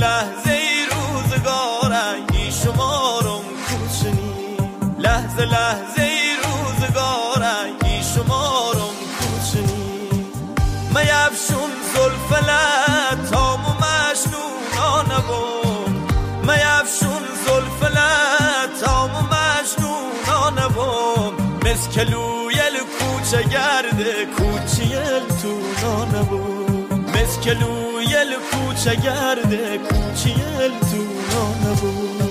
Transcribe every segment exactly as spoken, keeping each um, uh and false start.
لحظه ای روزگارنگی شمارم کوچنی لحظه لحظه ای روزگارنگی شمارم کوچنی میفشون زلف لطام و مجنونانه بوم میفشون زلف لطام و مجنونانه بوم مسکلویل کوچه گرده کوچیل تو نانه بوم مسکلویل کوچه گرده کوچیل تو نانه بوم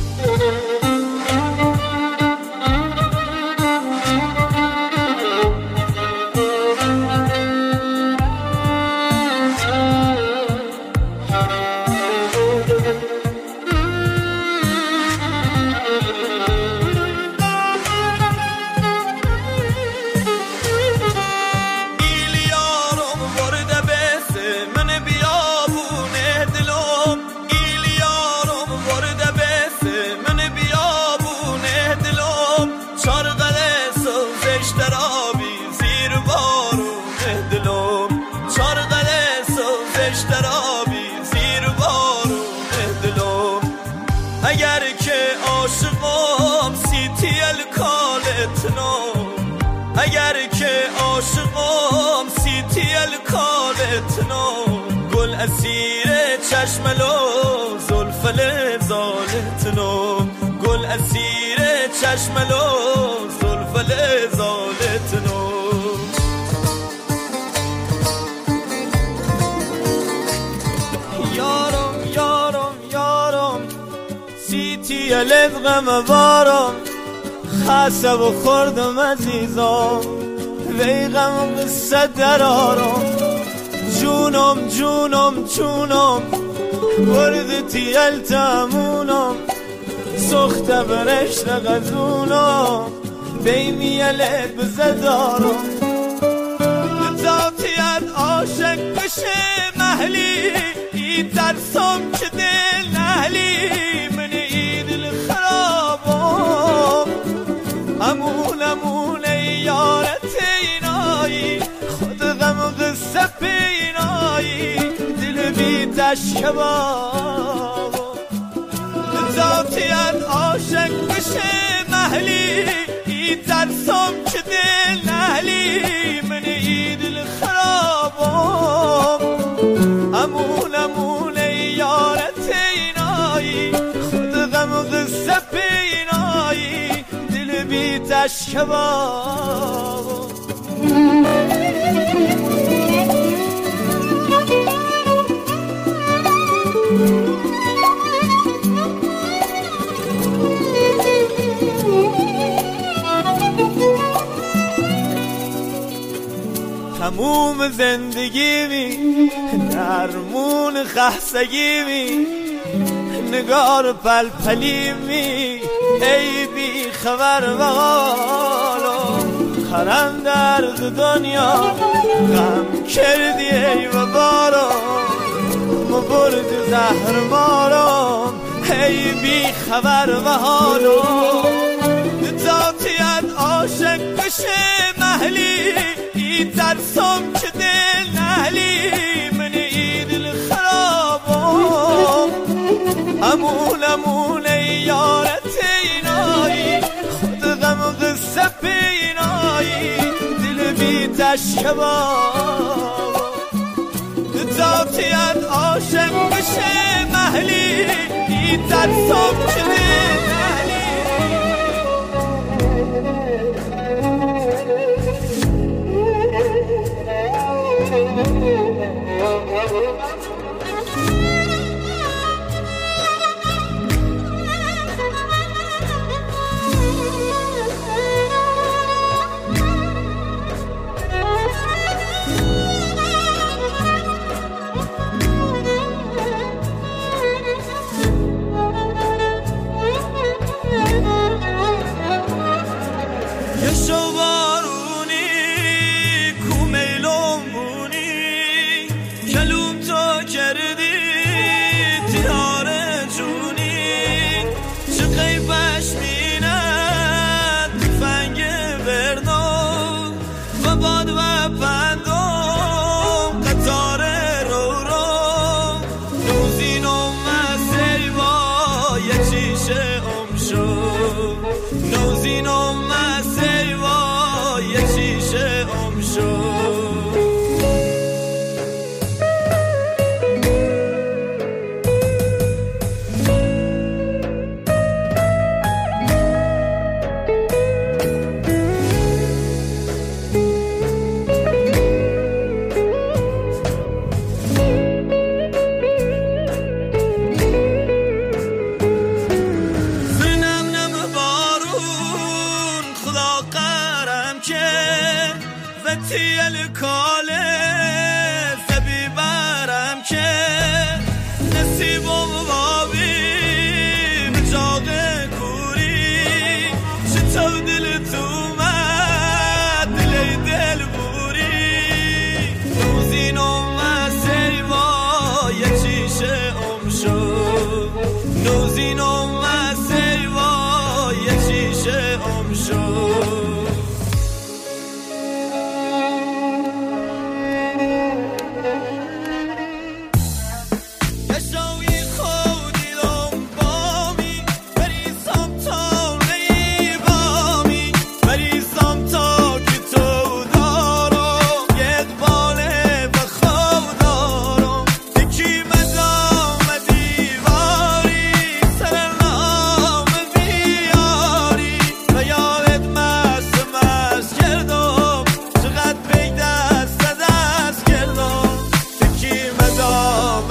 اگر که عاشقم سیتیل کالتنم اگر که عاشقم سیتیل کالتنم گل اسیر چشم لو زلف لزالتنم گل اسیر چشم لو زلف لزالتنم یارم یارم یارم سیتی لدغم بارم خسته و خوردم عزیزم ویغم قصه درارم جونم جونم جونم ورد تیل تامونم سخت برشت غزونم بیمیلت بزدارم ذاتیت عاشق بشه محلی ای ترسم که دل نهلی من ای دل خرابم امون امون ای یارت اینایی خود غم قصه پینایی دل بی تشکبابم ذاتیت عاشق بشه محلی ای ترسم که دل نهلی من ای دل خرابم امون امون ای یارت اینایی خود غم قصه پینایی دل بی تشکبابم تموم زندگی می درمون خستگی می نگار پلپلی می ای بی خبر و حالم خرم درد دنیا غم کردی ای و بارم مبرد زهر مارم ای بی خبر و حالم ذاتیت عاشق بشه محلی ای ترسم که دل نهلی من ای دل خرابم امون امون ای یارت اینایی خود غم قصه پینایی دل بی تشکبابم ذاتیت عاشق بشه محلی ای ترسم که دل نهلی یه شو بارونی کو میلون بونی کلوم تا کری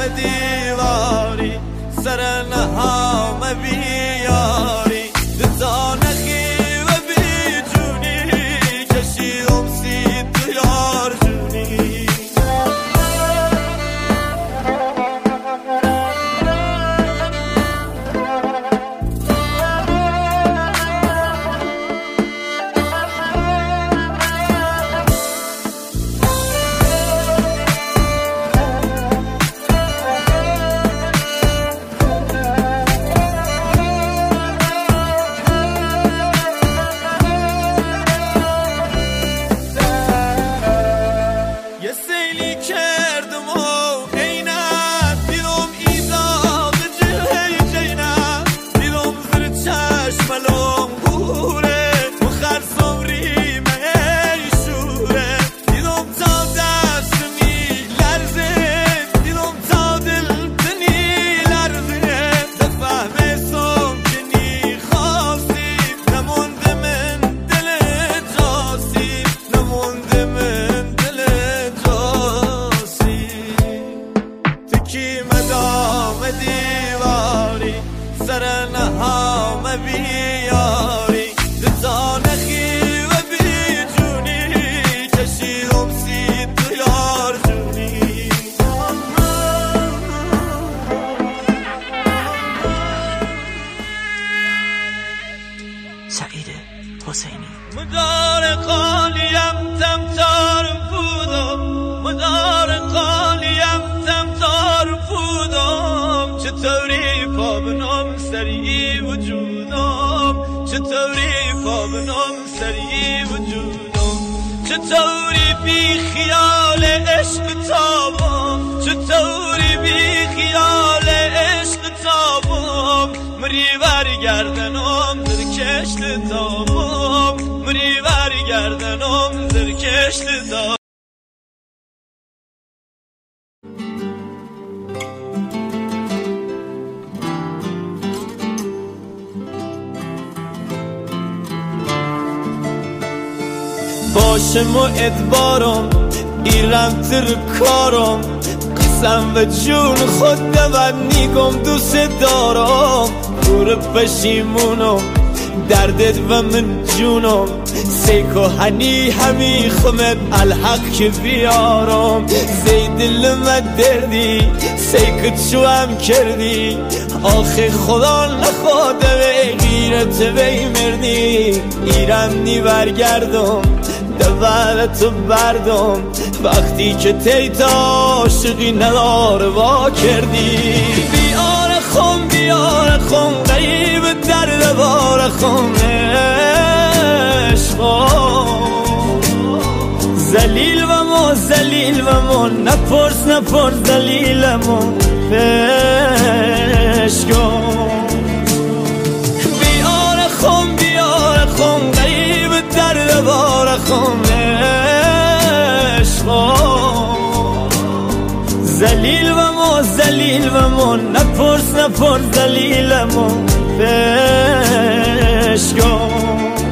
دیواری سر نهام بیاری دزانخی و بی جونی کشی امسی تو یار جونی سر نهام بیاری دزانخی و بی جونی کشی امسی تو یار جونی سعید حسینی مدار قالیم تمتار بودم مدار قالیم تمتار بودم چطوری پا بنام سری وجودم چطوری پا بنام سری وجودم چطوری بی خیال عشق تابم چطوری بی خیال عشق تابم مری برگردنم در کشت تابم مری برگردنم در کشت تابم باشم و ادبارم ایرم تر کارم قسم و جون خود دود نیگم دوست دارم دور پشیمونم دردت و من جونم سیکو هنی همی خمت الحق که بیارم زید دلم دردی سیکو چو هم کردی آخه خدا نخواده به غیرت بی مردی ایرم نی برگردم دولت بردم وقتی که تیتا عاشقی نداره با کردی بیار خون بیار خون غریب درد بار خون عشقم زلیل و ما زلیل و ما نپرس نپرس زلیل ما عشقم بیار خون بیار خون غریب درد بار خون عشقم زلیل و ما زلیل و ما نپرس نپرس زلیل ما عشقم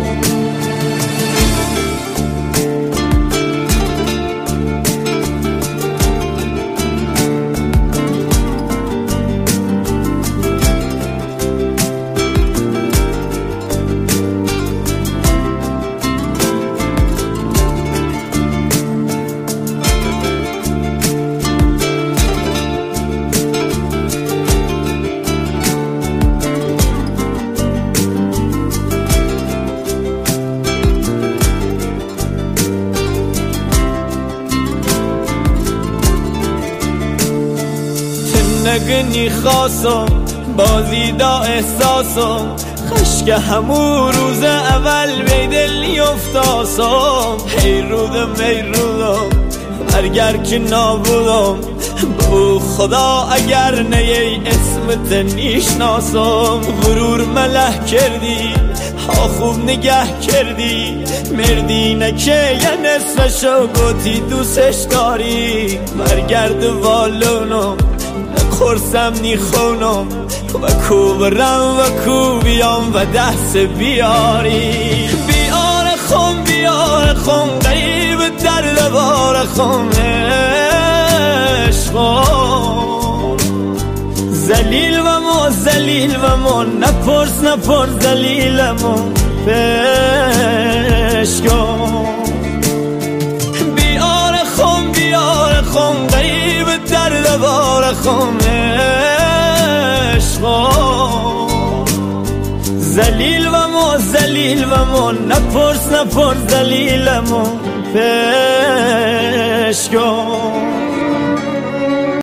نگنی خاصم بازی دا احساسم خشک همون روز اول بی دلی افتاسم هی رودم هی رودم برگر که نابودم بو خدا اگر نیه اسمت نیشناسم غرور مله کردی ها خوب نگه کردی مردی نکه یه نصفشو گوتی دوستش داری برگرد والونم خورسم نی خونم و کو برم و کو بیام و دست بیاری بیار خون بیار خون غریب درد بار خون عشقم زلیل و ما زلیل و ما نپرس نپرس دلیلمو پیش کن بیار خون بیار خون غیب در دوار خون عشقا زلیل و ما زلیل و ما نپرس نپرس دلیلمو پیش کن